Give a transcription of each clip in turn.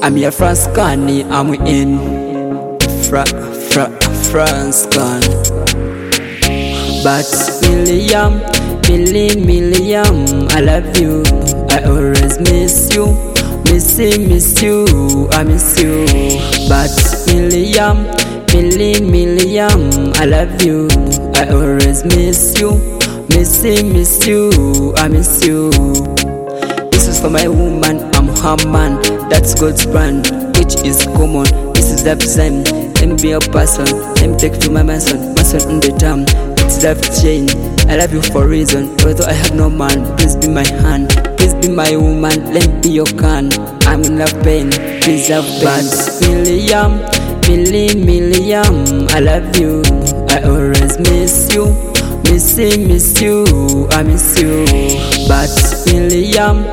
I'm your France Kanye, I'm in France Khan. But Milliam, I love you. I always miss you, miss you, I miss you. But Milliam, I love you. I always miss you, miss you, I miss you. This is for my woman, I'm her man. That's God's brand, which is common. This is the same. Let me be your person. Let me take to my mason in the town. It's love chain. I love you for a reason. Although I have no man, please be my hand. Please be my woman. Let me be your can. I'm in love pain. Please love pain. But Milliam, I love you. I always miss you, miss you, I miss you. But Milliam,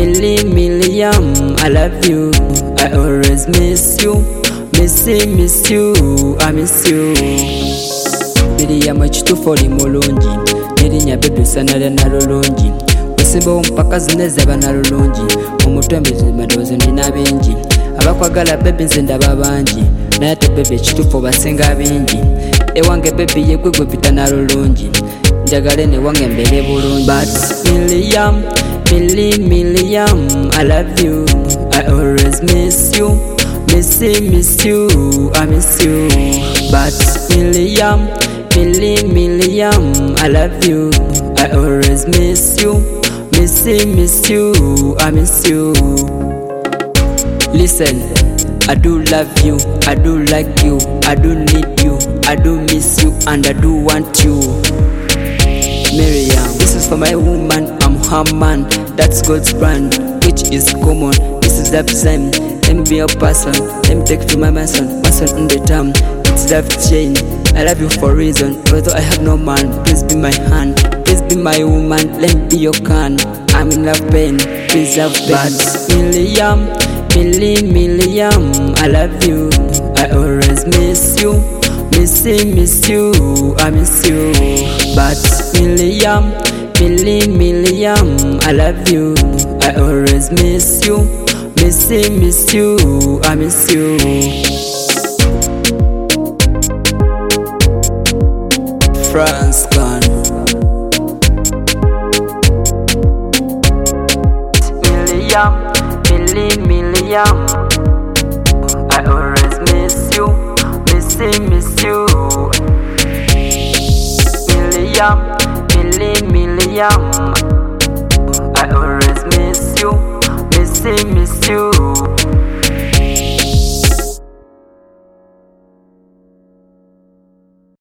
I love you. I always miss you, miss you, I miss you. Milliam ekitufu oli mulungi, nerinya baby sanale nalulungi. Osimbawo mpaka zinezaba nalulungi. Omutwembeze madoozi nina bingi. Abakwagala baby nze ndaba bangi. Naye ate baby ekitufu basinga bingi. Ewange baby yegwe gwe pita nalulungi. Njagale newange mbeere bulungi. But Milliam, I love you. I always miss you, miss you, I miss you. But Milliam, I love you. I always miss you, miss you, I miss you. Listen, I do love you, I do like you, I do need you, I do miss you, and I do want you. Miriam, this is for my woman, I'm her man. That's God's brand, which is common. This is the same. Let me be your person. Let me take to my mason in the town. It's love chain. I love you for a reason. Although I have no man, please be my hand. Please be my woman. Let me be your can. I'm in love pain. Please love pain. But Milliam, I love you. I always miss you, miss you, I miss you. But Milliam, I love you. I always miss you, miss you, I miss you. France Khan. Milliam, I always miss you, miss you. Milliam, I always miss you, miss you.